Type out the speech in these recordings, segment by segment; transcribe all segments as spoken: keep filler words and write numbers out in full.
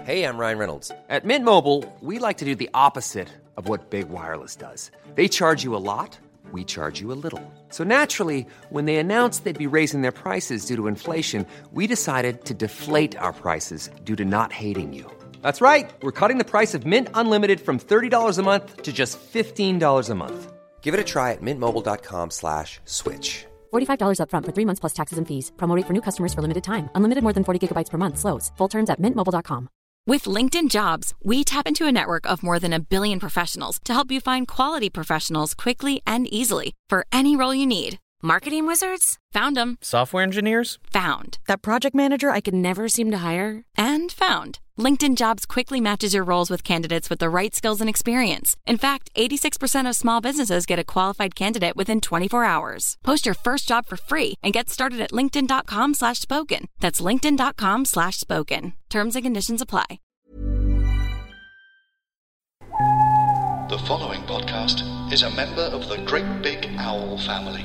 Hey, I'm Ryan Reynolds. At Mint Mobile, we like to do the opposite of what Big Wireless does. They charge you a lot, we charge you a little. So naturally, when they announced they'd be raising their prices due to inflation, we decided to deflate our prices due to not hating you. That's right. We're cutting the price of Mint Unlimited from thirty dollars a month to just fifteen dollars a month. Give it a try at mintmobile.com slash switch. forty-five dollars up front for three months plus taxes and fees. Promo rate for new customers for limited time. Unlimited more than forty gigabytes per month slows. Full terms at mint mobile dot com. With LinkedIn Jobs, we tap into a network of more than a billion professionals to help you find quality professionals quickly and easily for any role you need. Marketing wizards? Found them. Software engineers? Found. That project manager I could never seem to hire? And found. LinkedIn Jobs quickly matches your roles with candidates with the right skills and experience. In fact, eighty-six percent of small businesses get a qualified candidate within twenty-four hours. Post your first job for free and get started at linkedin.com slash spoken. That's linkedin.com slash spoken. Terms and conditions apply. The following podcast is a member of the Great Big Owl family.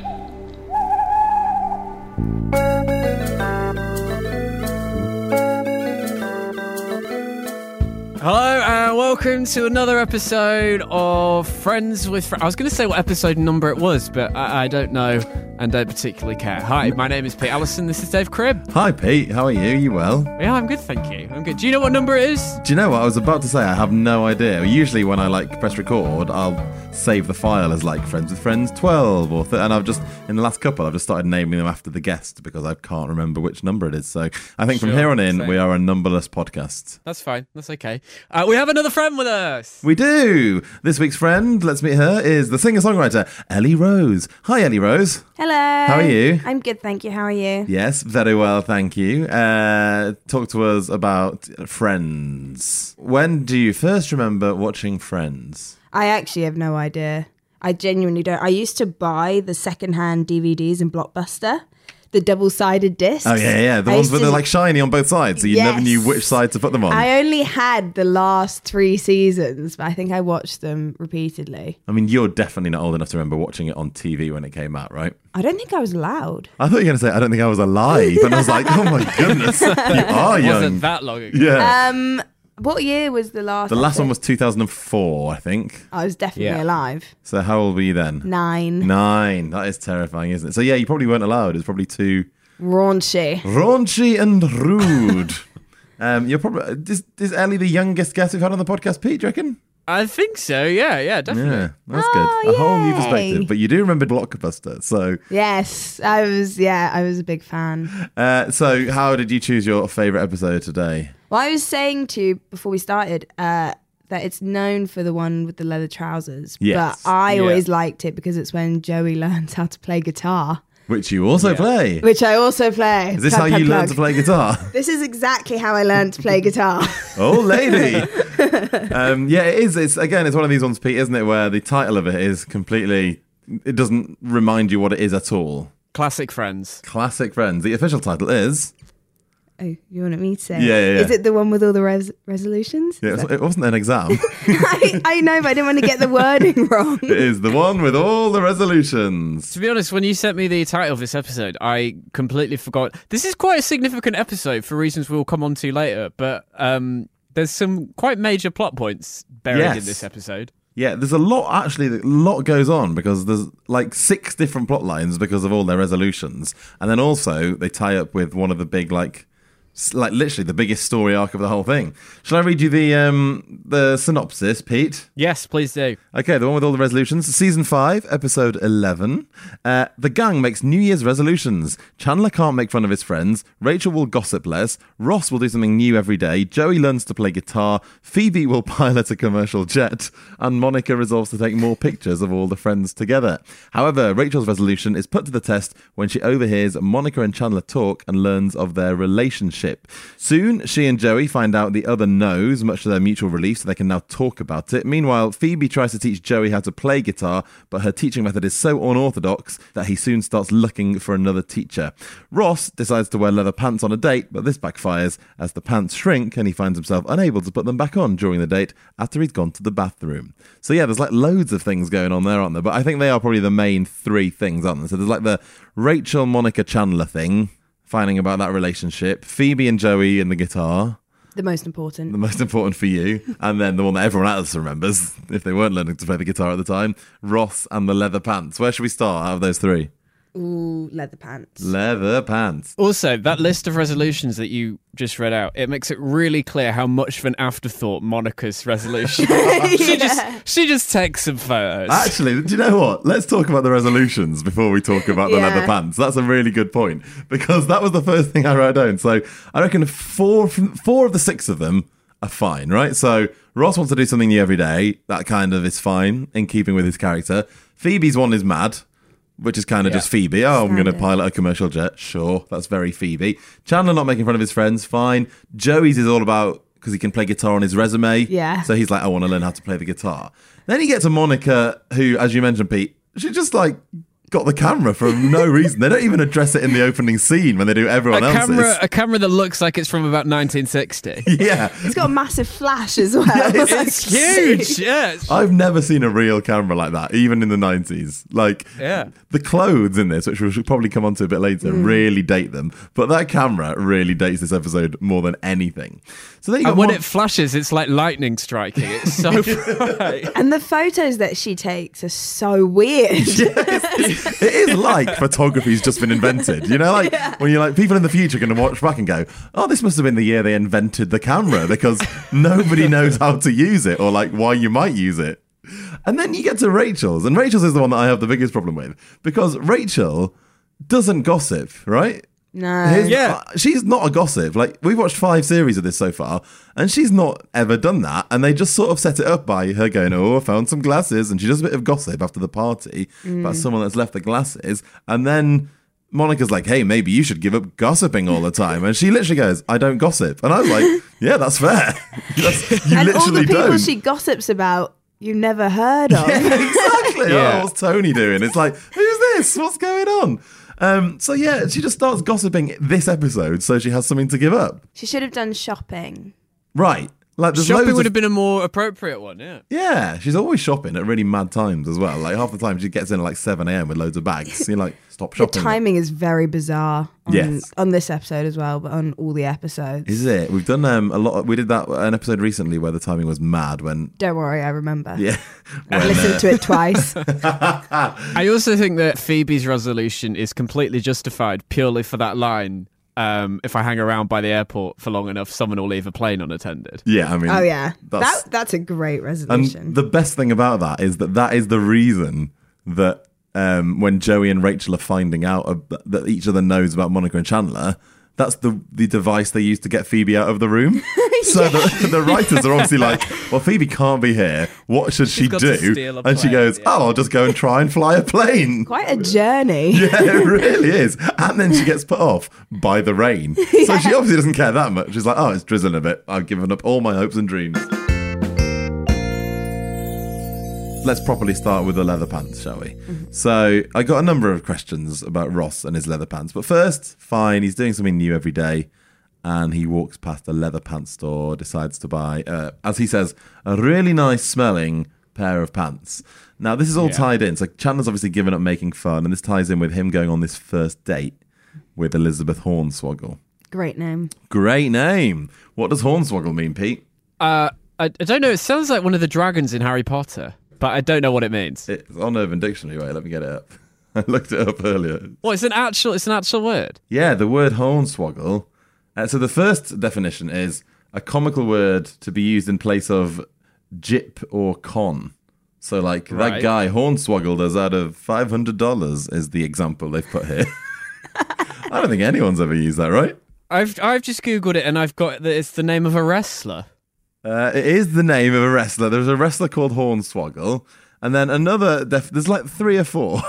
Hello and welcome to another episode of Friends with Friends. I was going to say what episode number it was, but I, I don't know and don't particularly care. Hi, my name is Pete Allison. This is Dave Cribb. Hi, Pete. How are you? You well? Yeah, I'm good, thank you. I'm good. Do you know what number it is? Do you know what I was about to say? I have no idea. Usually when I like press record, I'll save the file as like Friends with Friends twelve or th- and I've just in the last couple I've just started naming them after the guest because I can't remember which number it is. So I think Sure, from here on in same. we are a numberless podcast. That's fine. That's okay. Uh, we have another friend with us. We do. This week's friend, let's meet her, is the singer-songwriter Ellie Rose. Hi, Ellie Rose. Hello. How are you? I'm good, thank you. How are you? Yes, very well, thank you. Uh, talk to us about Friends. When do you first remember watching Friends? I actually have no idea. I genuinely don't. I used to buy the secondhand D V Ds in Blockbuster, the double-sided discs. Oh, yeah, yeah. The I ones used where to- they're like shiny on both sides, so you Yes. never knew which side to put them on. I only had the last three seasons, but I think I watched them repeatedly. I mean, you're definitely not old enough to remember watching it on T V when it came out, right? I don't think I was allowed. I thought you were going to say, I don't think I was alive. And I was like, oh my goodness, you are It young. wasn't that long ago. Yeah. Um, what year was the last? the last episode? one was two thousand four, I think. I was definitely Yeah. alive. So how old were you then? Nine. Nine. That is terrifying, isn't it? So yeah, you probably weren't allowed. It was probably too Raunchy. raunchy and rude. um, you're probably is, is Ellie the youngest guest we've had on the podcast, Pete? Do you reckon? I think so. Yeah, yeah, definitely. Yeah, that's Oh, good. A whole new yay. perspective. But you do remember Blockbuster, so Yes, I was. Yeah, I was a big fan. uh, so how did you choose your favourite episode today? Well, I was saying to you before we started uh, that it's known for the one with the leather trousers. Yes. But I Yeah. always liked it because it's when Joey learns how to play guitar, Which you also play. which I also play. Is this Plug, how plug, you learn plug. to play guitar? This is exactly how I learned to play guitar. Oh, lady. um, yeah, it is. It's again, it's one of these ones, Pete, isn't it, where the title of it is completely, it doesn't remind you what it is at all. Classic Friends. Classic Friends. The official title is... Oh, you wanted me to say? Yeah, yeah, yeah. Is it the one with all the res- resolutions? Yeah, Is it wasn't an exam. that- I, I know, but I didn't want to get the wording wrong. It is the one with all the resolutions. To be honest, when you sent me the title of this episode, I completely forgot. This is quite a significant episode for reasons we'll come on to later, but um, there's some quite major plot points buried Yes. in this episode. Yeah, there's a lot, actually, a lot goes on because there's like six different plot lines because of all their resolutions. And then also they tie up with one of the big, like, s- like literally the biggest story arc of the whole thing. Shall I read you the um, the synopsis, Pete? Yes, please do. Okay, the one with all the resolutions. Season five, episode eleven. Uh, the gang makes New Year's resolutions. Chandler can't make fun of his friends. Rachel will gossip less. Ross will do something new every day. Joey learns to play guitar. Phoebe will pilot a commercial jet. And Monica resolves to take more pictures of all the friends together. However, Rachel's resolution is put to the test when she overhears Monica and Chandler talk and learns of their relationship. Soon, she and Joey find out the other knows, much to their mutual relief, so they can now talk about it. Meanwhile, Phoebe tries to teach Joey how to play guitar, but her teaching method is so unorthodox that he soon starts looking for another teacher. Ross decides to wear leather pants on a date, but this backfires as the pants shrink and he finds himself unable to put them back on during the date after he's gone to the bathroom. So yeah, there's like loads of things going on there, aren't there? But I think they are probably the main three things, aren't there? So there's like the Rachel, Monica, Chandler thing, finding about that relationship, Phoebe and Joey and the guitar. The most important. The most important for you. And then the one that everyone else remembers, if they weren't learning to play the guitar at the time, Ross and the leather pants. Where should we start out of those three? Ooh, leather pants. Leather pants. Also, that list of resolutions that you just read out, it makes it really clear how much of an afterthought Monica's resolution is. she, Yeah. just, she just takes some photos. Actually, do you know what? Let's talk about the resolutions before we talk about the Yeah. leather pants. That's a really good point, because that was the first thing I wrote down. So I reckon four, four of the six of them are fine, right? So Ross wants to do something new every day. That kind of is fine, in keeping with his character. Phoebe's one is mad, which is kind of Yeah. just Phoebe. Oh, I'm going to Standard. pilot a commercial jet. Sure, that's very Phoebe. Chandler not making fun of his friends, fine. Joey's is all about, because he can play guitar on his resume. Yeah. So he's like, I want to learn how to play the guitar. Then he gets to Monica, who, as you mentioned, Pete, she just like got the camera for no reason. They don't even address it in the opening scene when they do everyone a else's. camera, a camera that looks like it's from about nineteen sixty. Yeah. It's got a massive flash as well. it's- It's huge. Yeah. it's- I've never seen a real camera like that, even in the nineties. Like, Yeah. the clothes in this, which we should probably come on to a bit later, Mm. really date them. But that camera really dates this episode more than anything. So then you got And when Mon- it flashes, it's like lightning striking. It's so bright. And the photos that she takes are so weird. it is like photography's just been invented. You know, like when you're like, people in the future are going to watch back and go, oh, this must have been the year they invented the camera, because nobody knows how to use it or like why you might use it. And then you get to Rachel's, and Rachel's is the one that I have the biggest problem with, because Rachel doesn't gossip, right? No. Here's- Yeah. uh, she's not a gossip. Like, we've watched five series of this so far, and she's not ever done that. And they just sort of set it up by her going, oh, I found some glasses. And she does a bit of gossip after the party about someone that's left the glasses. And then Monica's like, hey, maybe you should give up gossiping all the time. And she literally goes, I don't gossip. And I was like, yeah, that's fair. That's, you And all literally the people don't. she gossips about, you've never heard of. Yeah, exactly. Yeah. Oh, what's Tony doing? It's like, who's this? What's going on? Um, so yeah, she just starts gossiping this episode, so she has something to give up. She should have done shopping. Right. Like, there's Shopping loads would of- have been a more appropriate one, yeah. Yeah, she's always shopping at really mad times as well. Like, half the time she gets in at like seven a.m. with loads of bags. You're like, stop The shopping. timing is very bizarre on, Yes. on this episode as well, but on all the episodes. Is it? We've done um, a lot. Of, we did that an episode recently where the timing was mad when. Don't worry, I remember. Yeah. I when, listened uh, to it twice. I also think that Phoebe's resolution is completely justified purely for that line. Um, if I hang around by the airport for long enough, someone will leave a plane unattended. Yeah, I mean. Oh yeah, That's, that that's a great and resolution. the best thing about that is that that is the reason that um, when Joey and Rachel are finding out ab- that each other knows about Monica and Chandler, that's the the device they use to get Phoebe out of the room. So the, the writers are obviously like, well, Phoebe can't be here. What should she got to do? steal a And she plane, goes, yeah. oh, I'll just go and try and fly a plane. Quite a journey. Yeah, it really is. And then she gets put off by the rain. So she obviously doesn't care that much. She's like, oh, it's drizzling a bit. I've given up all my hopes and dreams. Let's properly start with the leather pants, shall we? Mm-hmm. So I got a number of questions about Ross and his leather pants. But first, fine, he's doing something new every day. And he walks past a leather pants store, decides to buy, uh, as he says, a really nice smelling pair of pants. Now, this is all Yeah. tied in. So Chandler's obviously given up making fun, and this ties in with him going on this first date with Elizabeth Hornswoggle. Great name. Great name. What does Hornswoggle mean, Pete? Uh, I, I don't know. It sounds like one of the dragons in Harry Potter, but I don't know what it means. It's on Urban Dictionary. Wait, let me get it up. I looked it up earlier. Well, it's an actual. It's an actual word. Yeah, the word Hornswoggle. Uh, so the first definition is a comical word to be used in place of jip or con. So like that Right. guy Hornswoggled us out of five hundred dollars is the example they've put here. I don't think anyone's ever used that, right? I've I've just googled it and I've got that it's the name of a wrestler. Uh, it is the name of a wrestler. There's a wrestler called Hornswoggle. And then another, def- there's like three or four.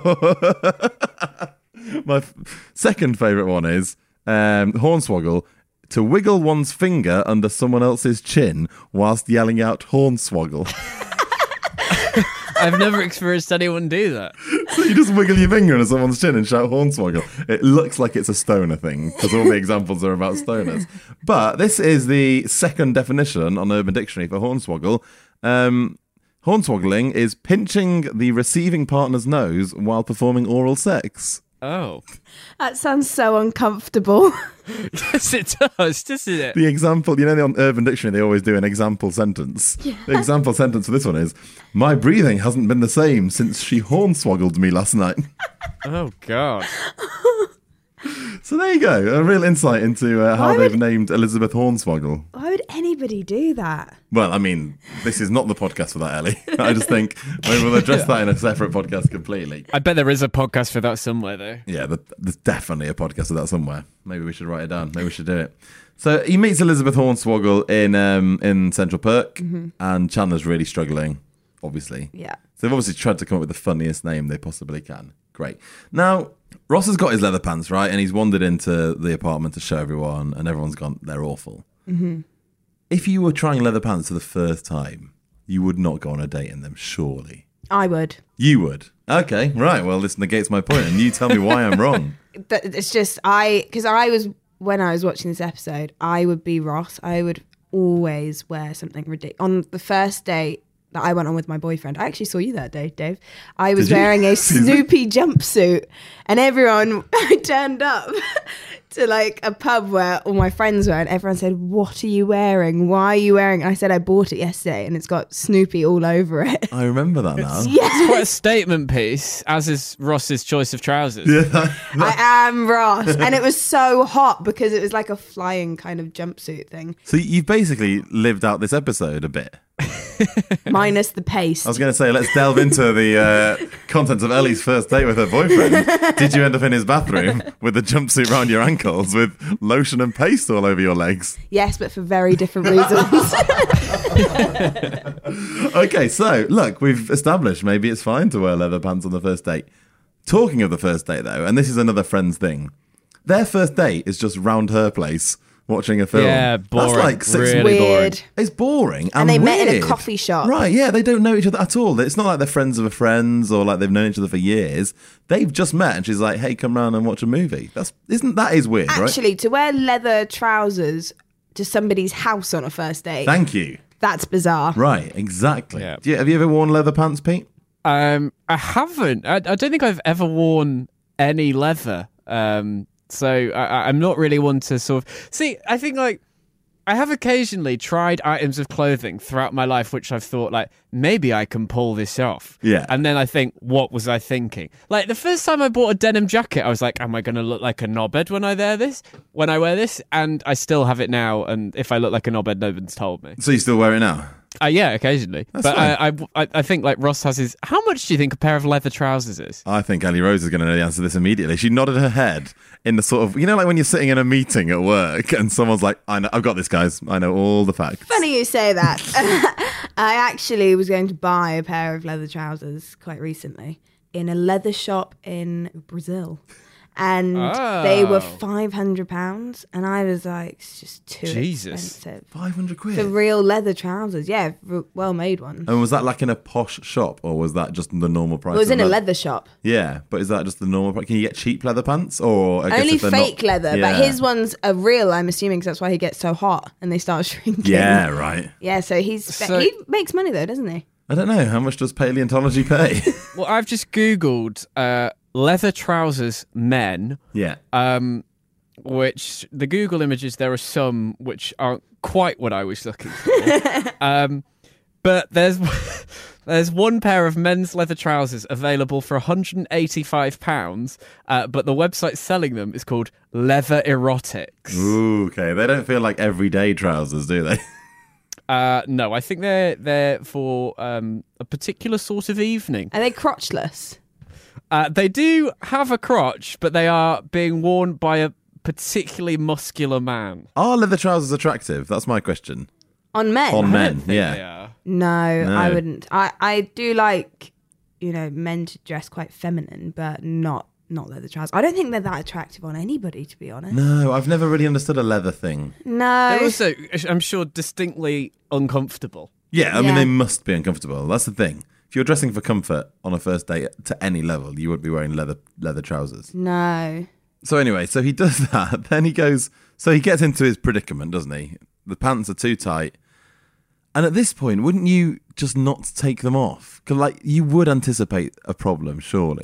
My f- second favourite one is um, Hornswoggle, to wiggle one's finger under someone else's chin whilst yelling out Hornswoggle. I've never experienced anyone do that. So you just wiggle your finger under someone's chin and shout Hornswoggle. It looks like it's a stoner thing because all the examples are about stoners. But this is the second definition on Urban Dictionary for Hornswoggle. Um, Hornswoggling is pinching the receiving partner's nose while performing oral sex. Oh. That sounds so uncomfortable. Yes, it does, doesn't it? The example, you know, on Urban Dictionary, they always do an example sentence. Yeah. The example sentence for this one is, my breathing hasn't been the same since she hornswoggled me last night. Oh, God. So there you go, a real insight into uh, how Why they've would- named Elizabeth Hornswoggle. Why would anybody do that? Well, I mean, this is not the podcast for that, Ellie. I just think maybe we'll address that in a separate podcast completely. I bet there is a podcast for that somewhere, though. Yeah, but there's definitely a podcast of that somewhere. Maybe we should write it down. Maybe we should do it. So he meets Elizabeth Hornswoggle in um, in Central Perk, mm-hmm. and Chandler's really struggling, obviously. Yeah. So they've obviously tried to come up with the funniest name they possibly can. Great. Now, Ross has got his leather pants, right? And he's wandered into the apartment to show everyone, and everyone's gone, they're awful. Mm-hmm. If you were trying leather pants for the first time, you would not go on a date in them, surely. I would. You would? Okay, right. Well, this negates my point, and you tell me why I'm wrong. But it's just, I, because I was, when I was watching this episode, I would be Ross. I would always wear something ridiculous. On the first date that I went on with my boyfriend, I actually saw you that day, Dave. I was Did you? wearing a Snoopy jumpsuit, and everyone, I turned up to like a pub where all my friends were, and everyone said, what are you wearing? Why are you wearing it? And I said, I bought it yesterday, and it's got Snoopy all over it. I remember that now. It's quite a statement piece, as is Ross's choice of trousers. Yeah, that- I am Ross. And it was so hot because it was like a flying kind of jumpsuit thing, So you've basically lived out this episode a bit. minus the paste. I was going to say, let's delve into the uh, contents of Ellie's first date with her boyfriend. Did you end up in his bathroom with the jumpsuit round your ankles with lotion and paste all over your legs? Yes, but for very different reasons. Okay, so look, we've established maybe it's fine to wear leather pants on the first date. Talking of the first date, though, and this is another friend's thing, their first date is just round her place watching a film. Yeah, boring. That's like six Really Weird. boring. It's boring and, And they met in a weird. coffee shop. Right, yeah, they don't know each other at all. It's not like they're friends of a friends or like they've known each other for years. They've just met and she's like, hey, come round and watch a movie. That's isn't that is weird, right? Actually, to wear leather trousers to somebody's house on a first date, Thank you. that's bizarre. Right, exactly. Yeah. Do you, have you ever worn leather pants, Pete? Um, I haven't. I, I don't think I've ever worn any leather. Um, so I, I'm not really one to sort of see. I think like I have occasionally tried items of clothing throughout my life, which I've thought like maybe I can pull this off. Yeah. And then I think, what was I thinking? Like the first time I bought a denim jacket, I was like, am I going to look like a knobhead when I wear this? When I wear this, and I still have it now. And if I look like a knobhead, no one's told me. So you still wear it now? Uh, yeah, occasionally. That's but fine. I, I, I think like Ross has his. How much do you think a pair of leather trousers is? I think Ellie Rose is going to know the answer to this immediately. She nodded her head in the sort of, you know, like when you're sitting in a meeting at work and someone's like, I know, I've got this, guys. I know all the facts. Funny you say that. I actually was going to buy a pair of leather trousers quite recently in a leather shop in Brazil. And Oh. they were five hundred pounds. And I was like, it's just too Jesus. expensive. five hundred quid. For real leather trousers. Yeah, r- well-made ones. And was that like in a posh shop or was that just the normal price? It was of in a leather? leather shop. Yeah, but is that just the normal price? Can you get cheap leather pants? Or I guess Only if they're fake not- leather, Yeah. but his ones are real, I'm assuming, because that's why he gets so hot and they start shrinking. Yeah, right. Yeah, so he's So- he makes money though, doesn't he? I don't know. How much does paleontology pay? Well, I've just Googled uh, leather trousers men, yeah. um, which the Google images, there are some which aren't quite what I was looking for. um, but there's there's one pair of men's leather trousers available for one hundred eighty-five pounds, uh, but the website selling them is called Leather Erotics. Ooh, okay. They don't feel like everyday trousers, do they? Uh, no, I think they're they're for um, a particular sort of evening. Are they crotchless? Uh, they do have a crotch, but they are being worn by a particularly muscular man. Are leather trousers attractive? That's my question. On men? On men, Think yeah. they are. No, No. I wouldn't. I, I do like, you know, men to dress quite feminine, but not not leather trousers. I don't think they're that attractive on anybody, to be honest. No, I've never really understood a leather thing. No. They're also, I'm sure, distinctly uncomfortable. Yeah, I mean, Yeah. they must be uncomfortable. That's the thing. If you're dressing for comfort on a first date to any level, you wouldn't be wearing leather leather trousers. No. So anyway, so he does that. Then he goes, so he gets into his predicament, doesn't he? The pants are too tight. And at this point, wouldn't you just not take them off? Because like, you would anticipate a problem, surely.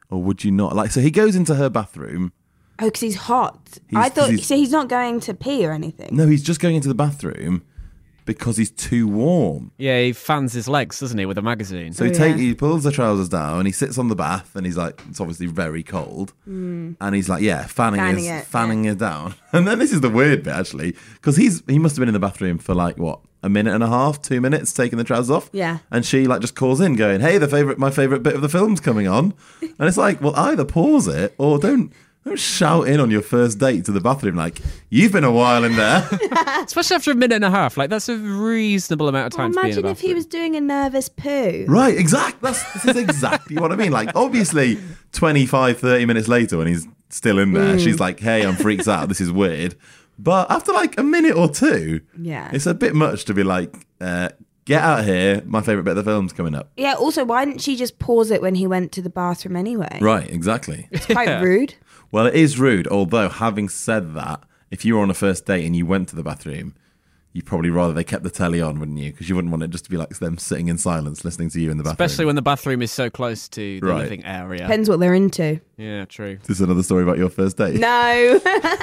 or would you not? Like, so he goes into her bathroom. Oh, because he's hot. He's- I thought, he's- so he's not going to pee or anything? No, he's just going into the bathroom because he's too warm. Yeah, he fans his legs, doesn't he, with a magazine? So he Oh, take yeah. he pulls the trousers down and he sits on the bath and he's like, it's obviously very cold, mm. and he's like, yeah, fanning, Fanning his, it, fanning it down. And then this is the weird bit actually, because he's he must have been in the bathroom for like what a minute and a half, two minutes, taking the trousers off. Yeah. And she like just calls in, going, hey, the favorite, my favorite bit of the film's coming on, and it's like, well, either pause it or don't. Don't shout in on your first date to the bathroom like, you've been a while in there. Especially after a minute and a half. Like, that's a reasonable amount of Well, time to be in a imagine if he bathroom. was doing a nervous poo. Right, exactly. That's, this is exactly what I mean. Like, obviously, twenty-five, thirty minutes later when he's still in there, she's like, hey, I'm freaked out. This is weird. But after like a minute or two, Yeah. it's a bit much to be like, uh, get out here. My favourite bit of the film's coming up. Yeah, also, why didn't she just pause it when he went to the bathroom anyway? Right, exactly. It's quite rude. Well, it is rude. Although, having said that, if you were on a first date and you went to the bathroom, you'd probably rather they kept the telly on, wouldn't you? Because you wouldn't want it just to be like them sitting in silence listening to you in the bathroom. Especially when the bathroom is so close to the Right. living area. Depends what they're into. Yeah, true. This is another story about your first date. No.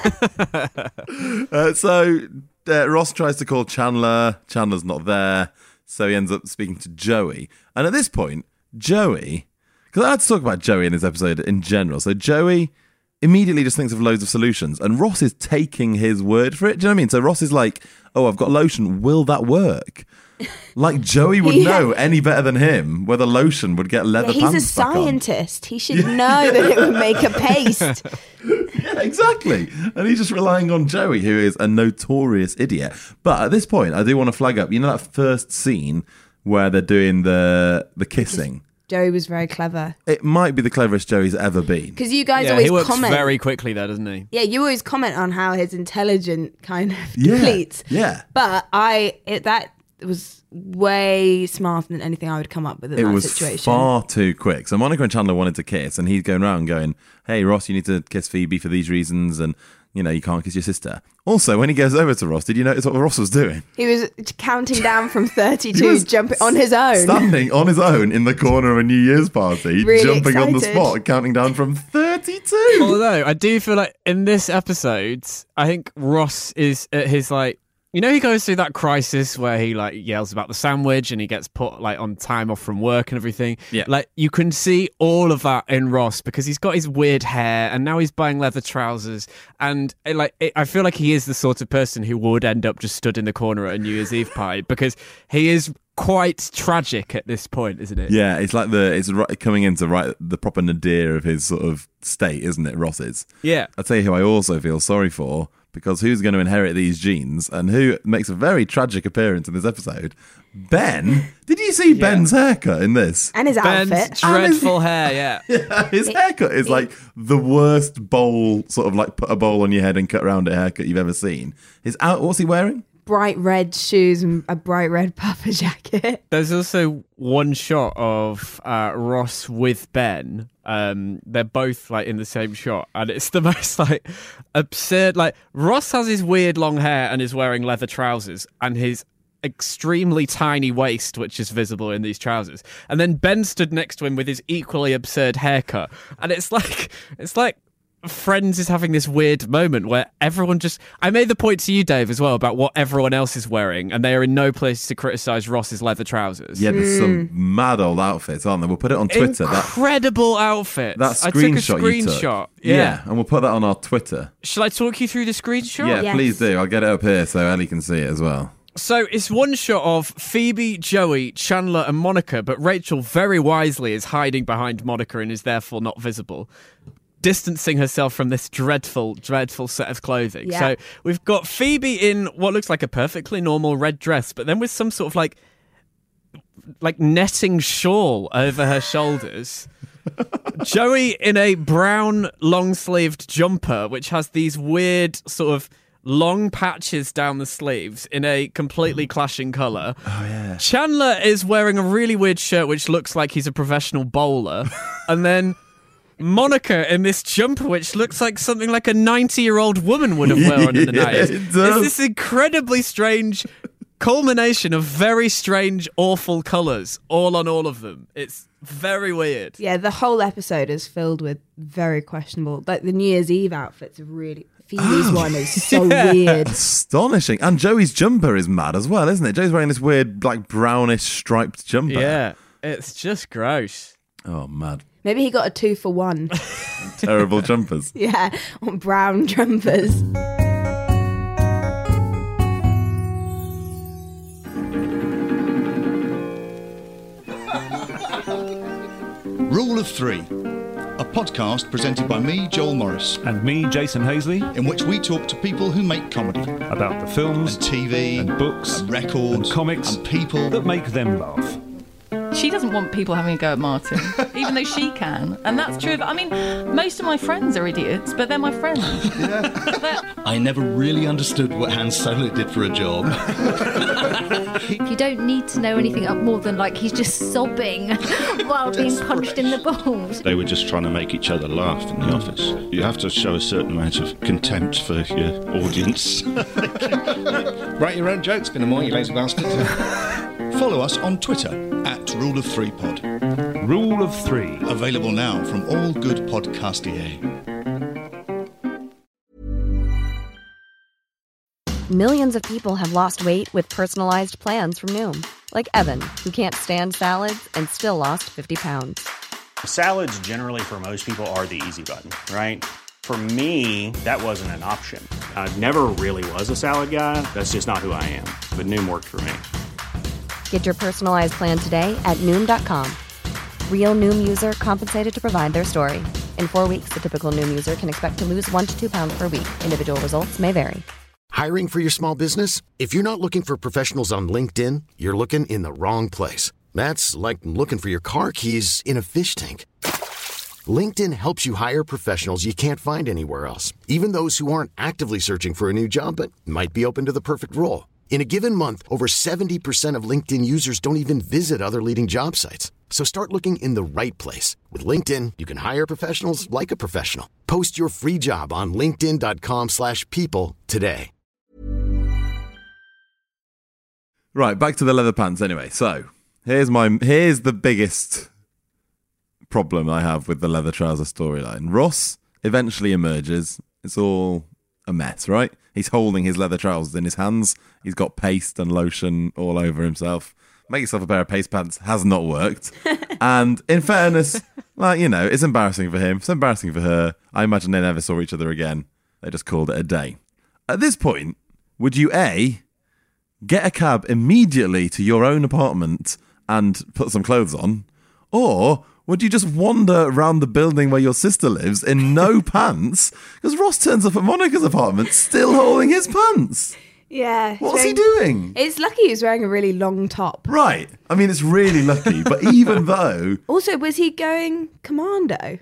Uh, so uh, Ross tries to call Chandler. Chandler's not there. So he ends up speaking to Joey. And at this point, Joey, because I had to talk about Joey in this episode in general. So Joey immediately just thinks of loads of solutions. And Ross is taking his word for it. Do you know what I mean? So Ross is like, oh, I've got lotion. Will that work? Like Joey would Yeah. know any better than him whether lotion would get leather Yeah, he's a pants back on. scientist. He should know that it would make a paste. Yeah, exactly. And he's just relying on Joey, who is a notorious idiot. But at this point, I do want to flag up, you know that first scene where they're doing the the kissing? Joey was very clever. It might be the cleverest Joey's ever been. Because you guys Yeah, always he works comment. very quickly there, doesn't he? Yeah, you always comment on how his intelligent kind of Yeah, depletes. yeah. But I, it, that was way smarter than anything I would come up with in It that was situation. far too quick. So Monica and Chandler wanted to kiss, and he's going around going, hey, Ross, you need to kiss Phoebe for these reasons, and, you know, you can't kiss your sister. Also, when he goes over to Ross, did you notice what Ross was doing? He was counting down from thirty-two, He was jumping on his own. Standing on his own in the corner of a New Year's party, Really jumping on the excited. spot, counting down from thirty-two. Although, I do feel like in this episode, I think Ross is at his, like, you know, he goes through that crisis where he, like, yells about the sandwich and he gets put, like, on time off from work and everything. Yeah. Like, you can see all of that in Ross because he's got his weird hair and now he's buying leather trousers. And, it, like, it, I feel like he is the sort of person who would end up just stood in the corner at a New Year's Eve party because he is quite tragic at this point, isn't it? Yeah, it's like the it's right, coming into right the proper nadir of his sort of state, isn't it, Ross's? Yeah. I'll tell you who I also feel sorry for, because who's going to inherit these genes and who makes a very tragic appearance in this episode? Ben. Did you see Ben's haircut in this? and his Ben's outfit. dreadful hair, yeah. Yeah, his haircut is like the worst bowl, sort of like put a bowl on your head and cut around it haircut you've ever seen. His out, what's he wearing? Bright red shoes and a bright red puffer jacket. There's also one shot of uh, Ross with Ben. Um, they're both like in the same shot, and it's the most like absurd. Like Ross has his weird long hair and is wearing leather trousers, and his extremely tiny waist, which is visible in these trousers. And then Ben stood next to him with his equally absurd haircut, and it's like it's like. Friends is having this weird moment where everyone just... I made the point to you, Dave, as well, about what everyone else is wearing, and they are in no place to criticise Ross's leather trousers. Yeah, there's some mad old outfits, aren't there? We'll put it on Twitter. That Incredible outfits. that I took a screenshot you took. screenshot. Yeah. Yeah. and we'll put that on our Twitter. Shall I talk you through the screenshot? Yeah, Yes. please do. I'll get it up here so Ellie can see it as well. So it's one shot of Phoebe, Joey, Chandler, and Monica, but Rachel very wisely is hiding behind Monica and is therefore not visible, distancing herself from this dreadful, dreadful set of clothing. Yeah. So we've got Phoebe in what looks like a perfectly normal red dress, but then with some sort of like like netting shawl over her shoulders. Joey in a brown long-sleeved jumper, which has these weird sort of long patches down the sleeves in a completely clashing colour. Oh, yeah. Chandler is wearing a really weird shirt which looks like he's a professional bowler. And then Monica in this jumper which looks like something like a ninety-year-old woman would have worn in the Yeah, nineties. it does. It's this incredibly strange culmination of very strange, awful colours all on all of them. It's Very weird. Yeah, the whole episode is filled with very questionable. Like the New Year's Eve outfits are really. Phoebe's Oh. one is so weird. Astonishing. And Joey's jumper is mad as well, isn't it? Joey's wearing this weird, like, brownish striped jumper. Yeah, it's just gross. Oh, mad. Maybe he got a two for one. Terrible jumpers. Yeah, on brown jumpers. Rule of Three, a podcast presented by me, Joel Morris, And me, Jason Hazley, in which we talk to people who make comedy, about the films and T V, and books and records, and comics and people that make them laugh. She doesn't want people having a go at Martin, even though she can. And that's true. I mean, most of my friends are idiots, but they're my friends. I never really understood what Han Solo did for a job. You don't need to know anything up more than, like, he's just sobbing while being punched in the balls. They were just trying to make each other laugh in the office. You have to show a certain amount of contempt for your audience. Write your own jokes, Binamore, you lazy bastard. Follow us on Twitter at Rule of Three Pod. Rule of Three. Available now from all good podcastier. Millions of people have lost weight with personalized plans from Noom. Like Evan, who can't stand salads and still lost fifty pounds. Salads generally for most people are the easy button, right? For me, that wasn't an option. I never really was a salad guy. That's just not who I am. But Noom worked for me. Get your personalized plan today at Noom dot com. Real Noom user compensated to provide their story. In four weeks, the typical Noom user can expect to lose one to two pounds per week. Individual results may vary. Hiring for your small business? If you're not looking for professionals on LinkedIn, you're looking in the wrong place. That's like looking for your car keys in a fish tank. LinkedIn helps you hire professionals you can't find anywhere else, even those who aren't actively searching for a new job but might be open to the perfect role. In a given month, over seventy percent of LinkedIn users don't even visit other leading job sites. So start looking in the right place. With LinkedIn, you can hire professionals like a professional. Post your free job on linkedin dot com slash people today. Right, back to the leather pants anyway. So, here's my here's the biggest problem I have with the leather trouser storyline. Ross eventually emerges. It's all a mess, right? He's holding his leather trousers in his hands. He's got paste and lotion all over himself. Make yourself a pair of paste pants has not worked. And in fairness, like, you know, it's embarrassing for him. It's embarrassing for her. I imagine they never saw each other again. They just called it a day. At this point, would you A, get a cab immediately to your own apartment and put some clothes on, or would you just wander around the building where your sister lives in no pants? Because Ross turns up at Monica's apartment still holding his pants. Yeah. he's What's he wearing- doing? It's lucky he was wearing a really long top. Right. I mean, it's really lucky. But even though... Also, was he going commando?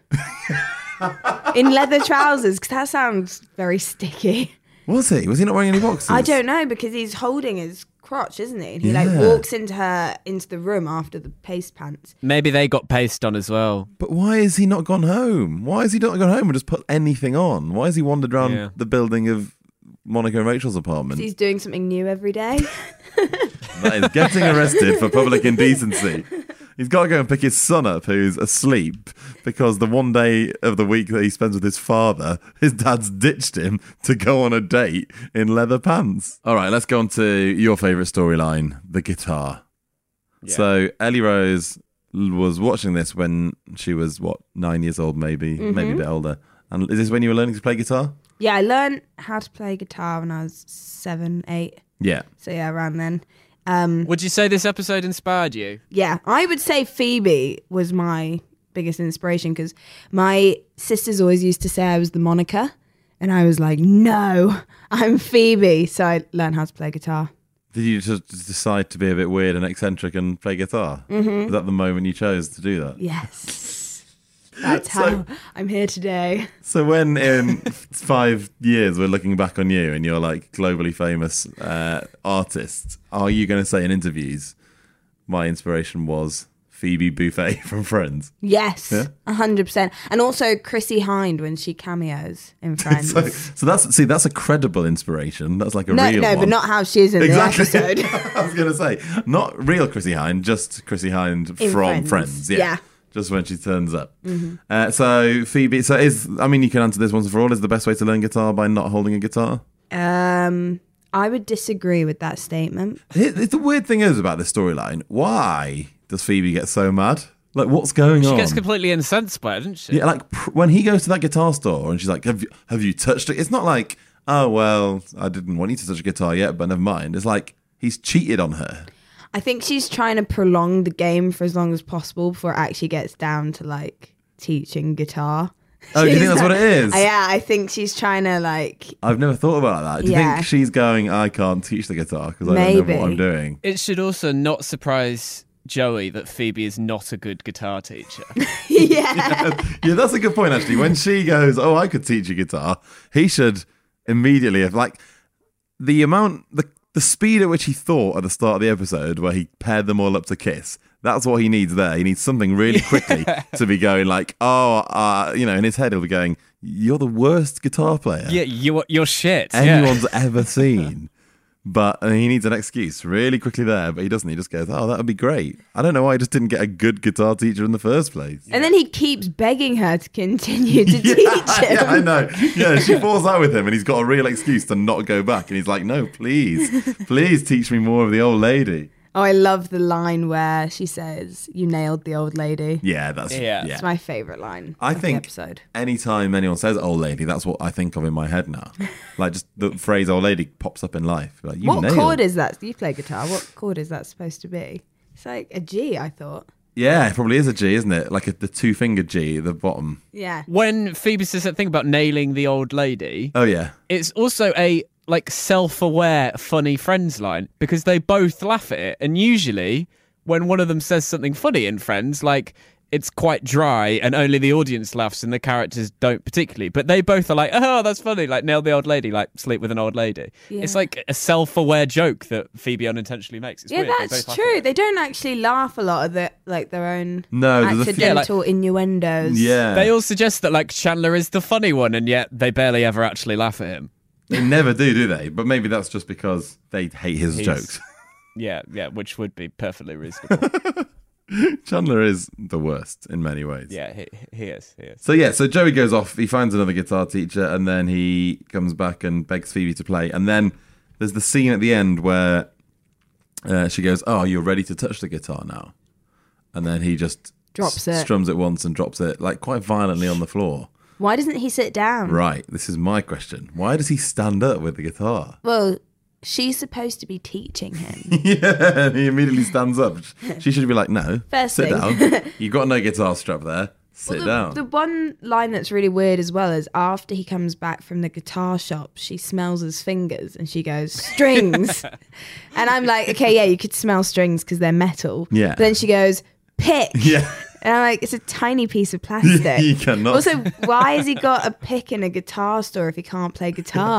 In leather trousers? Because that sounds very sticky. Was he? Was he not wearing any boxers? I don't know, because he's holding his crotch, isn't he? And he Yeah. like walks into her into the room after the paste pants. Maybe they got paste on as well. But why has he not gone home? Why has he not gone home and just put anything on? Why has he wandered around Yeah. the building of Monica and Rachel's apartment? He's doing something new every day. That is getting arrested for public indecency. He's got to go and pick his son up who's asleep because the one day of the week that he spends with his father, his dad's ditched him to go on a date in leather pants. All right, let's go on to your favourite storyline, the guitar. Yeah. So Ellie Rose was watching this when she was, what, nine years old maybe, Mhm. maybe a bit older. And is this when you were learning to play guitar? Yeah, I learned how to play guitar when I was seven, eight. Yeah. So yeah, around then. Um, Would you say this episode inspired you? Yeah, I would say Phoebe was my biggest inspiration because my sisters always used to say I was the Monica, and I was like, no, I'm Phoebe. So I learned how to play guitar. Did you just decide to be a bit weird and eccentric and play guitar? Mhm. Was that the moment you chose to do that? Yes. That's So- how I'm here today. So when in five years we're looking back on you and you're like globally famous uh, artist, are you going to say in interviews, my inspiration was Phoebe Buffet from Friends? Yes, Yeah? a hundred percent. And also Chrissy Hind when she cameos in Friends. so, so that's see that's a credible inspiration. That's like a no, real no, one. but not how she is in exactly. the episode. I was going to say not real Chrissy Hind, just Chrissy Hind In from Friends. Friends. Yeah. Yeah. just when she turns up. Mhm. Uh, so Phoebe, so is I mean, you can answer this once and for all. Is the best way to learn guitar by not holding a guitar? Um, I would disagree with that statement. It, it, the weird thing is about this storyline. Why does Phoebe get so mad? Like, what's going She on? gets completely incensed by it, doesn't she? Yeah, like pr- when he goes to that guitar store and she's like, "Have you have you touched it?" It's not like, "Oh well, I didn't want you to touch a guitar yet, but never mind." It's like he's cheated on her. I think she's trying to prolong the game for as long as possible before it actually gets down to like teaching guitar. Oh, do you She's think that's what it is? Yeah, I think she's trying to like. I've never thought about that. Do you Yeah. think she's going, "I can't teach the guitar because I don't know Maybe. what I'm doing"? It should also not surprise Joey that Phoebe is not a good guitar teacher. yeah. Yeah, that's a good point, actually. When she goes, "Oh, I could teach you guitar," he should immediately have, like, the amount, the, the speed at which he thought at the start of the episode where he paired them all up to kiss. That's what he needs there. He needs something really quickly to be going like, oh, uh, you know, in his head he'll be going, "You're the worst guitar player Yeah, you're, you're shit. anyone's yeah. ever seen." But and he needs an excuse really quickly there, but he doesn't. He just goes, "Oh, that would be great." I don't know why he just didn't get a good guitar teacher in the first place. And then he keeps begging her to continue to teach him. Yeah, I know. Yeah, she falls out with him and he's got a real excuse to not go back. And he's like, "No, please, please teach me more of the old lady." Oh, I love the line where she says, "You nailed the old lady." Yeah, that's Yeah. yeah. It's my favourite line I of think the episode. anytime anyone says "old lady," that's what I think of in my head now. Like just the phrase "old lady" pops up in life. Like, you What nailed chord it. is that? You play guitar. What chord is that supposed to be? It's like a G, I thought. Yeah, it probably is a G, isn't it? Like a, the two-fingered G at the bottom. Yeah. When Phoebe says that thing about nailing the old lady, Oh yeah. it's also a like self-aware, funny Friends line because they both laugh at it. And usually, when one of them says something funny in Friends, like it's quite dry and only the audience laughs and the characters don't particularly. But they both are like, "Oh, that's funny!" Like nail the old lady, like sleep with an old lady. Yeah. It's like a self-aware joke that Phoebe unintentionally makes. It's Yeah, weird. They that's both laugh at true. it. They don't actually laugh a lot of the like their own No, there's a few- accidental innuendos. Yeah. They all suggest that like Chandler is the funny one, and yet they barely ever actually laugh at him. They never do, do they? But maybe that's just because they hate his He's- jokes. Yeah, yeah, which would be perfectly reasonable. Chandler is the worst in many ways. Yeah, he, he is. He is. So yeah, so Joey goes off, he finds another guitar teacher, and then he comes back and begs Phoebe to play. And then there's the scene at the end where uh, she goes, "Oh, you're ready to touch the guitar now." And then he just Drops s- it. strums it once and drops it like quite violently on the floor. Why doesn't he sit down? Right, this is my question. Why does he stand up with the guitar? Well, she's supposed to be teaching him. Yeah, and he immediately stands up. She should be like, "No, First sit thing. down. You've got no guitar strap there. Sit Well, down." the, the one line that's really weird as well is after he comes back from the guitar shop, she smells his fingers and she goes, "Strings." And I'm like, okay, yeah, you could smell strings because they're metal. Yeah. But then she goes, "Pick." Yeah. And I'm like, it's a tiny piece of plastic. You cannot. Also, why has he got a pick in a guitar store if he can't play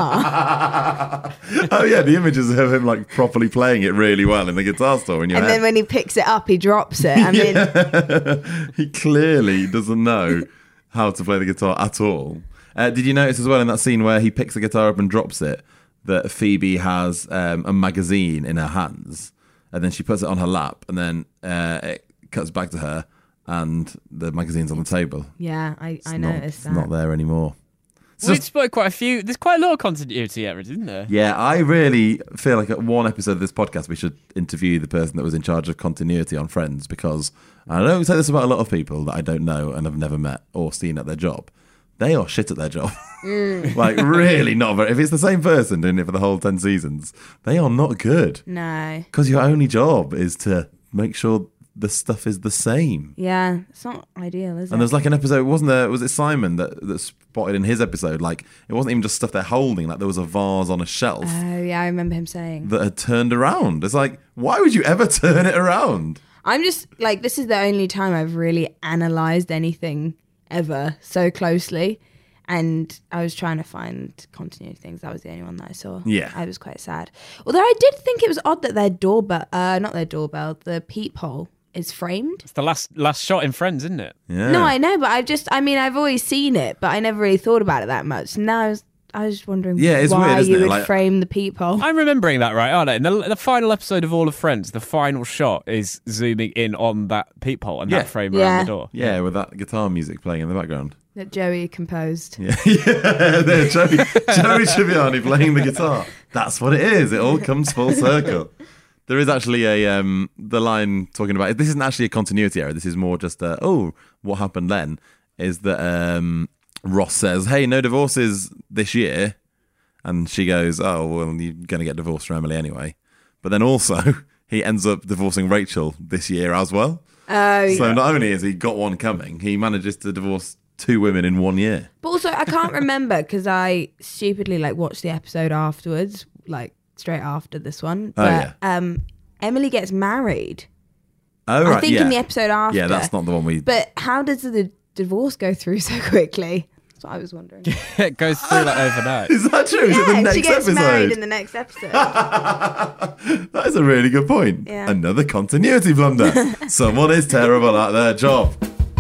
guitar? Oh yeah, the images of him like properly playing it really well in the guitar store in your And head. then when he picks it up, he drops it. I mean, Yeah. He clearly doesn't know how to play the guitar at all. Uh, did you notice as well in that scene where he picks the guitar up and drops it that Phoebe has um, a magazine in her hands, and then she puts it on her lap, and then uh, it cuts back to her, and the magazine's on the table. yeah, I, It's I not, noticed it's that. not there anymore. It's We've just- spoke quite a few. There's quite a lot of continuity errors, isn't there? Yeah, I really feel like at one episode of this podcast we should interview the person that was in charge of continuity on Friends, because I don't say this about a lot of people that I don't know and have never met or seen at their job. They are shit at their job. Like really not very. If it's the same person doing it for the whole ten seasons, they are not good. No. Because your only job is to make sure the stuff is the same. Yeah, it's not ideal, is it? And there's like an episode, wasn't there? Was it Simon that, that spotted in his episode? Like it wasn't even just stuff they're holding. Like there was a vase on a shelf Oh, yeah, I remember him saying. that had turned around. It's like, why would you ever turn it around? I'm just like, this is the only time I've really analysed anything ever so closely. And I was trying to find continuity things. That was the only one that I saw. Yeah. I was quite sad. Although I did think it was odd that their doorbell, uh, not their doorbell, the peephole is framed. It's the last last shot in Friends, isn't it? Yeah. No, I know, but I've just, I mean, I've always seen it, but I never really thought about it that much. Now I was, I was just wondering Yeah, it's why weird, isn't you it? would Like- frame the people. I'm remembering that right, aren't I? In the, the final episode of All of Friends, the final shot is zooming in on that peephole and Yeah. that frame Yeah. around the door. Yeah, with that guitar music playing in the background. That Joey composed. Yeah, yeah. There, Joey, Joey Tribbiani playing the guitar. That's what it is. It all comes full circle. There is actually a um, the line talking about this isn't actually a continuity error. This is more just a, oh, what happened then is that um, Ross says, "Hey, no divorces this year," and she goes, "Oh, well, you're going to get divorced from Emily anyway." But then also he ends up divorcing Rachel this year as well. Oh, so yeah. not only has he got one coming, he manages to divorce two women in one year. But also, I can't remember because I stupidly like watched the episode afterwards, like straight after this one. Oh, But yeah. um, Emily gets married. Oh, right, I think yeah. in the episode after. Yeah, that's not the one we... But how does the divorce go through so quickly? That's what I was wondering. It goes through like overnight. Is that true? Is it the Yeah, next she gets episode? married in the next episode. That is a really good point. Yeah. Another continuity blunder. Someone is terrible at their job.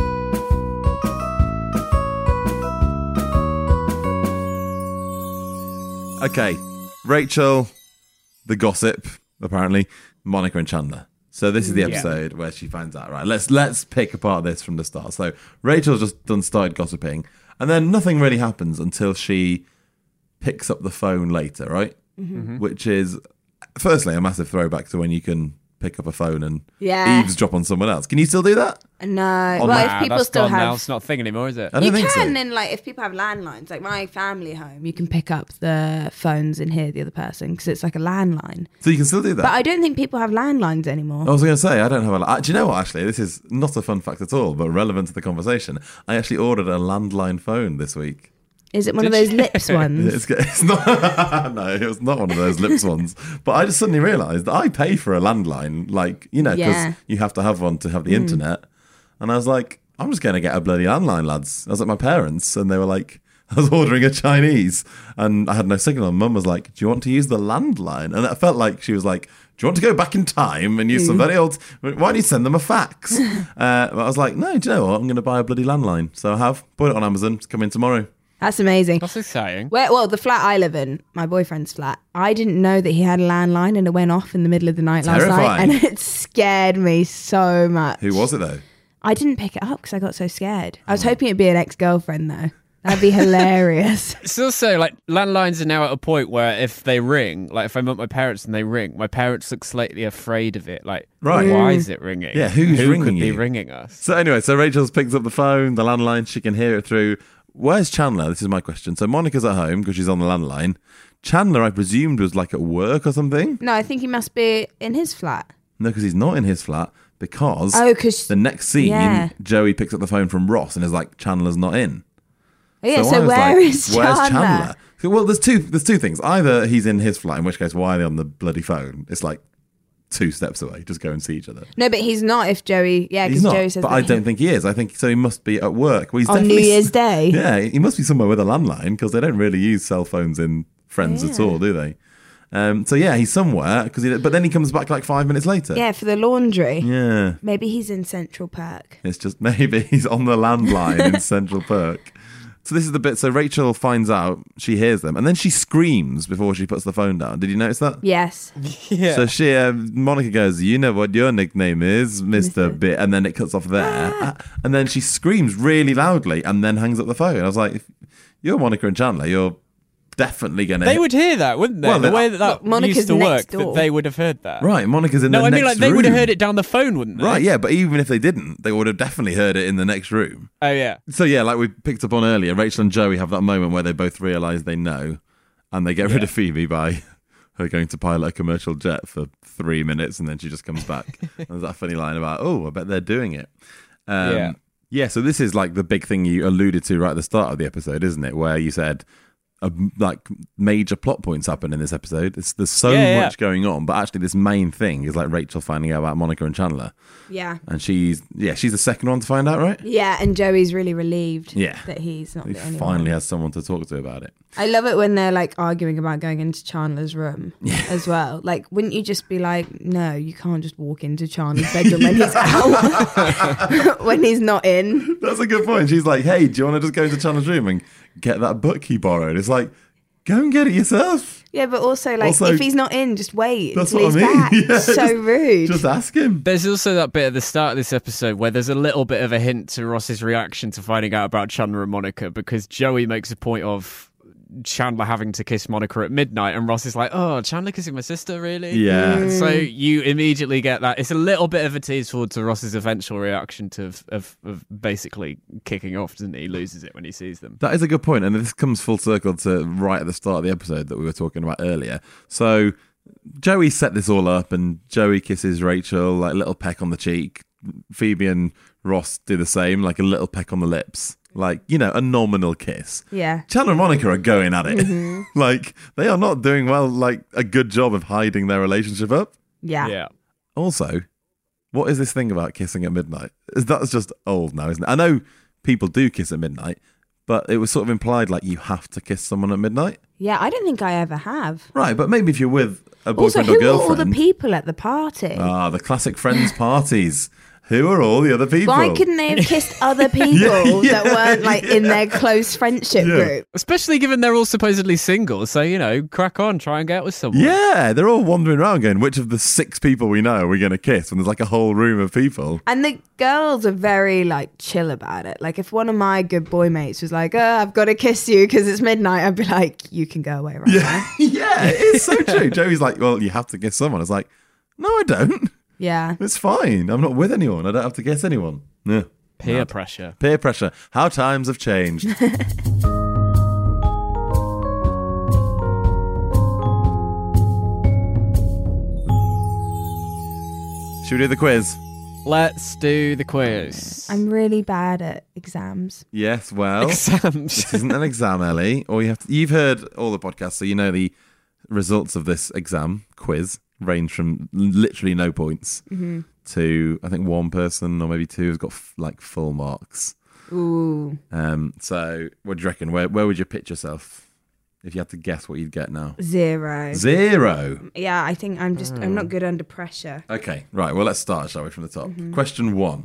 Okay, Rachel, the gossip, apparently, Monica and Chandler. So this is the Yeah. episode where she finds out. Right, let's let's pick apart this from the start. So Rachel's just done started gossiping, and then nothing really happens until she picks up the phone later, right? Mhm. Which is, firstly, a massive throwback to when you can pick up a phone and Yeah. eavesdrop on someone else. Can you still do that? No, On well, that- if people that's still gone now. have, It's not a thing anymore, is it? I don't you think so. can. And like, if people have landlines, like my family home, you can pick up the phones and hear the other person because it's like a landline. So you can still do that? But I don't think people have landlines anymore. I was going to say, I don't have a... uh, Do you know what, actually? This is not a fun fact at all, but relevant to the conversation. I actually ordered a landline phone this week. Is it one of Did those you? lips ones? It's, it's not... no, it was not one of those lips ones. But I just suddenly realised that I pay for a landline, like, you know, because Yeah. you have to have one to have the Mm. internet. And I was like, I'm just going to get a bloody landline, lads. I was at my parents, and they were like... I was ordering a Chinese, and I had no signal. And Mum was like, "Do you want to use the landline?" And it felt like she was like, "Do you want to go back in time and use some very old? Why don't you send them a fax?" uh, but I was like, "No, do you know what? I'm going to buy a bloody landline." So I have bought it on Amazon. It's coming tomorrow. That's amazing. That's exciting. Where, well, the flat I live in, my boyfriend's flat, I didn't know that he had a landline and it went off in the middle of the night last Terrifying. night. And it scared me so much. Who was it though? I didn't pick it up because I got so scared. I was hoping it'd be an ex-girlfriend though. That'd be hilarious. It's also like landlines are now at a point where if they ring, like if I'm at my parents and they ring, my parents look slightly afraid of it. Like, Right. why Mm. is it ringing? Yeah, who's Who ringing could be you? ringing us? So anyway, so Rachel's picked up the phone, the landline. She can hear it through. Where's Chandler? This is my question. So Monica's at home because she's on the landline. Chandler, I presumed, was like at work or something. No, I think he must be in his flat. No, because he's not in his flat. Because Oh, 'cause- the next scene, yeah. Joey picks up the phone from Ross and is like, "Chandler's not in." Oh, yeah, I so was where like, is Where's Chandler? Chandler? Well, there's two. There's two things. Either he's in his flat, in which case, why are they on the bloody phone? It's like two steps away. Just go and see each other. No, but he's not if Joey, yeah, He's because not, Joey says but that I he- don't think he is. I think so. He must be at work. Well, he's On New definitely- Year's Day? Yeah, he must be somewhere with a landline because they don't really use cell phones in Friends at Yeah. all, do they? Um, so yeah, he's somewhere. Because, he, but then he comes back like five minutes later. Yeah, for the laundry. Yeah. Maybe he's in Central Park. It's just maybe he's on the landline in Central Perk. So this is the bit. So Rachel finds out, she hears them, and then she screams before she puts the phone down. Did you notice that? Yes. Yeah. So she, uh, Monica goes, "You know what your nickname is, Mister Bit," and then it cuts off there, Ah. and then she screams really loudly, and then hangs up the phone. I was like, if "You're Monica and Chandler. You're definitely gonna." They would hear that, wouldn't they? Well, the they- way that that Look, Monica's used to work, next door. that they would have heard that. Right, Monica's in No, the I mean next like they would have room. heard it down the phone, wouldn't they? Right, yeah, but even if they didn't, they would have definitely heard it in the next room. Oh yeah. So yeah, like we picked up on earlier, Rachel and Joey have that moment where they both realise they know, and they get rid Yeah. of Phoebe by her going to pilot a commercial jet for three minutes, and then she just comes back. And there's that funny line about, "Oh, I bet they're doing it." Um, Yeah. yeah. So this is like the big thing you alluded to right at the start of the episode, isn't it? Where you said, uh, like major plot points happen in this episode. It's, there's so Yeah, yeah. much going on, but actually this main thing is like Rachel finding out about Monica and Chandler, Yeah. and she's yeah she's the second one to find out, right? Yeah, and Joey's really relieved Yeah. that he's not He the only finally one. has someone to talk to about it. I love it when they're like arguing about going into Chandler's room as well. Like, wouldn't you just be like, no, you can't just walk into Chandler's bedroom when he's out, when he's not in? That's a good point. She's like, "Hey, do you want to just go into Chandler's room and get that book he borrowed?" It's like, Go and get it yourself. Yeah, but also, like, Also- if he's not in, just wait That's until what he's I mean. back. Yeah, so just- rude. Just ask him. There's also that bit at the start of this episode where there's a little bit of a hint to Ross's reaction to finding out about Chandler and Monica, because Joey makes a point of Chandler having to kiss Monica at midnight, and Ross is like, oh, Chandler kissing my sister, really? Yeah. Mm. So you immediately get that. It's a little bit of a tease forward to Ross's eventual reaction to of, of, of basically kicking off, doesn't he? He loses it when he sees them. That is a good point, and this comes full circle to right at the start of the episode that we were talking about earlier. So Joey set this all up, and Joey kisses Rachel, like a little peck on the cheek. Phoebe and Ross do the same, like a little peck on the lips. Like, you know, a nominal kiss. Yeah. Chandler and Monica are going at it. Mhm. Like, they are not doing well, like, a good job of hiding their relationship up. Yeah. Yeah. Also, what is this thing about kissing at midnight? Is That's just old now, isn't it? I know people do kiss at midnight, but it was sort of implied like you have to kiss someone at midnight. Yeah, I don't think I ever have. Right, but maybe if you're with a Also, boyfriend who or were all the girlfriend. people at the party? Ah, the classic friends parties. Who are all the other people? Why couldn't they have kissed other people Yeah, yeah, that weren't like in their close friendship Yeah. group? Especially given they're all supposedly single, so, you know, crack on, try and get with someone. Yeah, they're all wandering around going, which of the six people we know are we going to kiss? And there's like a whole room of people. And the girls are very like chill about it. Like if one of my good boy mates was like, "Oh, I've got to kiss you because it's midnight," I'd be like, "You can go away right now." Yeah, it's so true. Joey's like, well, you have to kiss someone. It's like, no, I don't. Yeah. It's fine. I'm not with anyone. I don't have to kiss anyone. Yeah. Peer Mad. pressure. Peer pressure. How times have changed. Should we do the quiz? Let's do the quiz. I'm really bad at exams. Yes, well, Exams. This isn't an exam, Ellie. Or you have to, you've heard all the podcasts, so you know the results of this exam quiz range from literally no points Mhm. to I think one person or maybe two has got f- like full marks. Ooh. Um, so what do you reckon? Where where would you pitch yourself if you had to guess what you'd get now? Zero. Zero. Yeah, I think I'm just, I'm not good under pressure. Okay, right. Well, let's start, shall we, from the top? Mhm. Question one: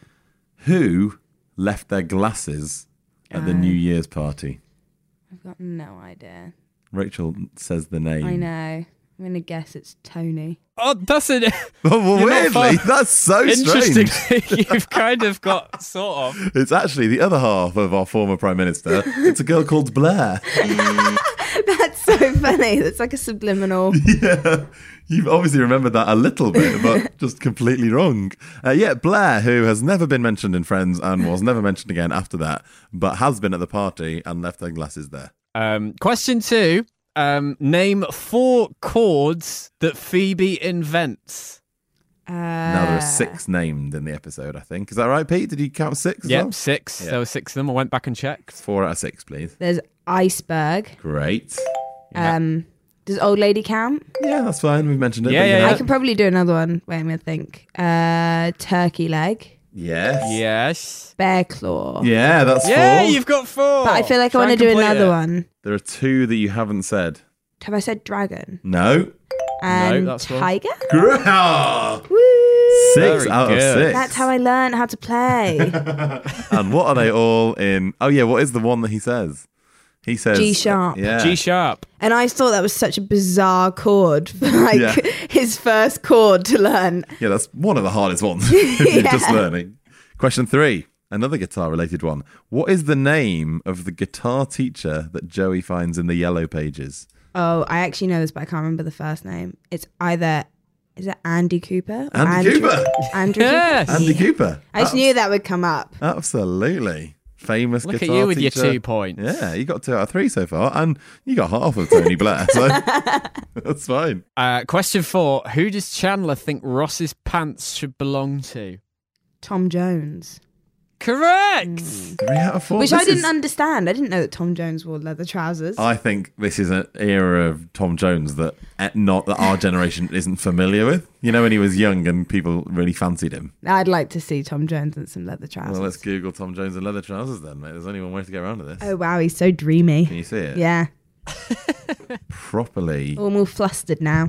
who left their glasses at the Uh. New Year's party? I've got no idea. Rachel says the name. I know. I'm going to guess it's Tony. Oh, that's it. Oh, well, You're not weirdly, far- that's so Interesting. strange. You've kind of got sort of. It's actually the other half of our former Prime Minister. It's a girl called Blair. That's so funny. That's like a subliminal. Yeah, you've obviously remembered that a little bit, but just completely wrong. Uh, yeah, Blair, who has never been mentioned in Friends and was never mentioned again after that, but has been at the party and left her glasses there. Um, question two. Um, name four chords that Phoebe invents. Uh, Now there are six named in the episode, I think. Is that right, Pete? Did you count six? as Yep, well? six. Yeah. There were six of them. I went back and checked. Four out of six, please. There's Iceberg. Great. Um, does Old Lady count? Yeah, that's fine. We've mentioned it. Yeah, but you yeah, can I have- can probably do another one. Wait, I'm going to think. Uh, Turkey Leg. Yes. Yes. Bear Claw. Yeah, that's Yeah, four. you've got four. But I feel like Try I want to and do complete another it. one. There are two that you haven't said. Have I said Dragon? No. And that's one. Tiger? Great. Ah, Woo! Six Very out of good. six. That's how I learned how to play. And what are they all in? Oh, yeah, what is the one that he says? He says G sharp. Yeah. G sharp. And I thought that was such a bizarre chord for like Yeah. his first chord to learn. Yeah, that's one of the hardest ones if you're just Yeah. learning. Question three, another guitar related one. What is the name of the guitar teacher that Joey finds in the yellow pages? Oh, I actually know this, but I can't remember the first name. It's either, is it Andy Cooper? or Andy Andrew, Cooper. Andrew Yes. Cooper? Andy Cooper. I just knew that would come up. Absolutely. Famous Look at guitar you with your teacher. two points. Yeah, you got two out of three so far, and you got half of Tony Blair, so that's fine. Uh, question four. Who does Chandler think Ross's pants should belong to? Tom Jones. Correct. Three out of four. Which This I didn't is- understand. I didn't know that Tom Jones wore leather trousers. I think this is an era of Tom Jones that eh, not that our generation isn't familiar with. You know, when he was young and people really fancied him. I'd like to see Tom Jones in some leather trousers. Well, let's Google Tom Jones and leather trousers then, mate. There's only one way to get around to this. Oh, wow, he's so dreamy. Can you see it? Yeah. Properly. Oh, I'm all flustered now.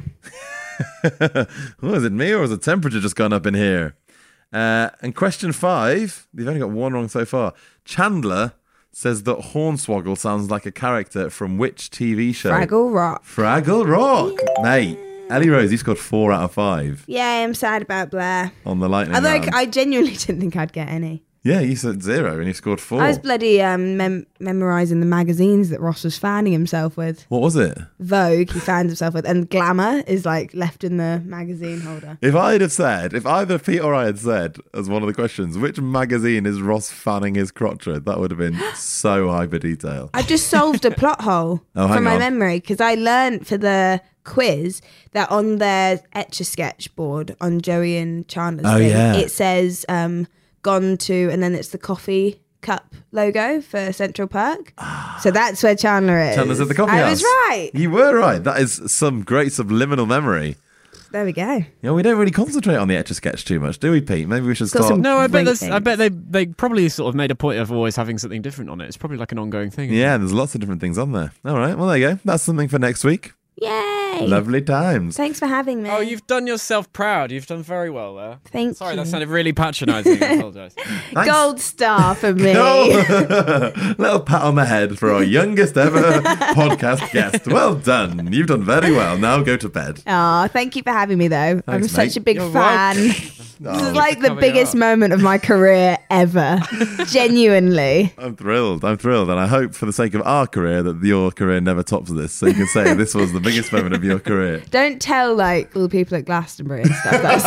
Oh, is it me or has the temperature just gone up in here? Uh, and question five, you've only got one wrong so far. Chandler says that Hornswoggle sounds like a character from which T V show? Fraggle Rock. Fraggle Rock. Mate, Ellie Rose, you scored four out of five Yeah, I'm sad about Blair. on the lightning I like. round. I genuinely didn't think I'd get any. Yeah, you said zero and you scored four. I was bloody um, mem- memorising the magazines that Ross was fanning himself with. What was it? Vogue, he fanned himself with, and Glamour is like left in the magazine holder. If I'd have said, if either Pete or I had said as one of the questions, which magazine is Ross fanning his crotch with, that would have been so hyper detail. I just solved a plot hole Oh, hang from my on. memory because I learned for the quiz that on their Etch-a-Sketch board on Joey and Chandler's Oh, thing, yeah. it says um, gone to, and then it's the coffee cup logo for Central Park. So that's where Chandler is. Chandler's at the coffee I house. was right. You were right. That is some great subliminal memory. There we go. You know, we don't really concentrate on the Etch-a-Sketch too much, do we, Pete? Maybe we should got start. some No, I bet Great there's, I things. bet they they probably sort of made a point of always having something different on it. It's probably like an ongoing thing. isn't Yeah, there's lots of different things on there. All right, well, there you go. That's something for next week. Yay. Lovely times. Thanks for having me. it? Oh, you've done yourself proud. You've done very well there. Thank Sorry, you. that sounded really patronising. I apologise. Thanks. Gold star for me. Oh, little pat on the head for our youngest ever podcast guest. Well done. You've done very well. Now go to bed. Oh, thank you for having me, though. I'm Thanks, such mate. a big You're fan. welcome. This Oh, is like the coming biggest up. moment of my career ever. Genuinely. I'm thrilled. I'm thrilled. And I hope for the sake of our career that your career never tops this. So you can say this was the biggest moment of your career. Don't tell like all the people at Glastonbury and stuff that I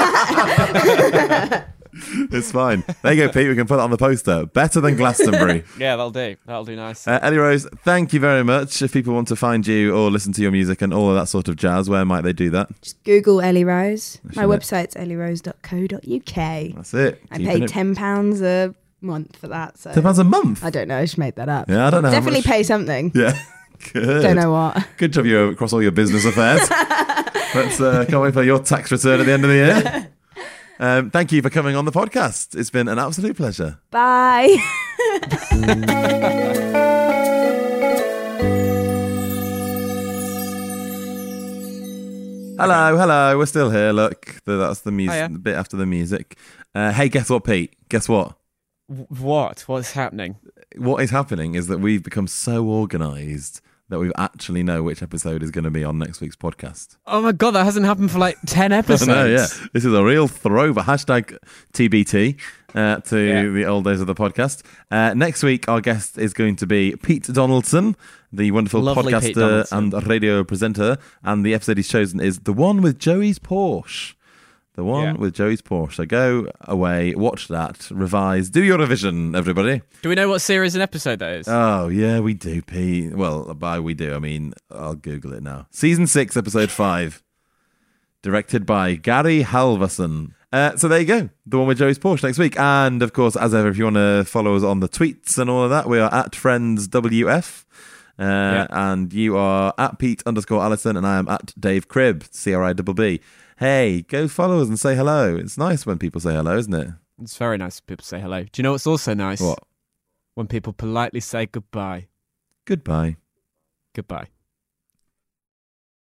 said that. It's fine. There you go, Pete. We can put it on the poster. Better than Glastonbury. Yeah, that'll do. That'll do nice. Uh, Ellie Rose, thank you very much. If people want to find you or listen to your music and all of that sort of jazz, where might they do that? Just Google Ellie Rose. My Shouldn't it? website's ellie rose dot co dot uk. That's it. I Keeping pay it- ten pounds a month for that. So ten pounds a month? I don't know. I just made that up. Yeah, I don't know how Definitely much- pay something. Yeah. Good. Don't know what. Good job you across all your business affairs. Let's uh, can't wait for your tax return at the end of the year. Um, thank you for coming on the podcast. It's been an absolute pleasure. Bye. Hello, hello. We're still here. Look, the, that's the music. Hiya. The bit after the music. Uh, hey, guess what, Pete? Guess what? W- What? What's happening? What is happening is that we've become so organised that we actually know which episode is going to be on next week's podcast. Oh my god, that hasn't happened for like ten I episodes. know, yeah. This is a real throwback. Hashtag T B T uh, to Yeah. the old days of the podcast. Uh, next week, our guest is going to be Pete Donaldson, the wonderful Lovely Pete podcaster Donaldson. and radio presenter. And the episode he's chosen is the one with Joey's Porsche. The one Yeah. with Joey's Porsche. So go away, watch that, revise, do your revision, everybody. Do we know what series and episode that is? Oh, yeah, we do, Pete. Well, by we do, I mean, I'll Google it now. Season six, episode five. Directed by Gary Halverson. Uh, so there you go. The one with Joey's Porsche next week. And, of course, as ever, if you want to follow us on the tweets and all of that, we are at FriendsWF. Uh, Yeah. And you are at Pete underscore Allison, and I am at Dave Cribb, C R I B B. Hey, go follow us and say hello. It's nice when people say hello, isn't it? It's very nice when people say hello. Do you know what's also nice? What? When people politely say goodbye. Goodbye. Goodbye.